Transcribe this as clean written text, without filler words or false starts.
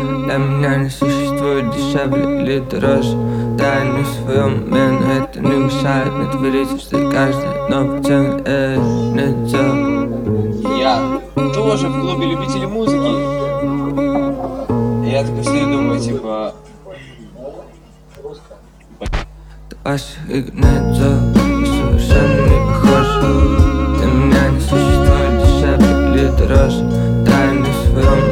Для меня не существует дешевле или дороже. Да, я не в своем уме, но это не мешает мне творить, что каждый новый день не дело. Я тоже в клубе любителей музыки. И я такой стою и думаю, типа... Ваших игр нет дело, мы совершенно не похожи. Для меня не существует дешевле или дороже. Да, я не в своем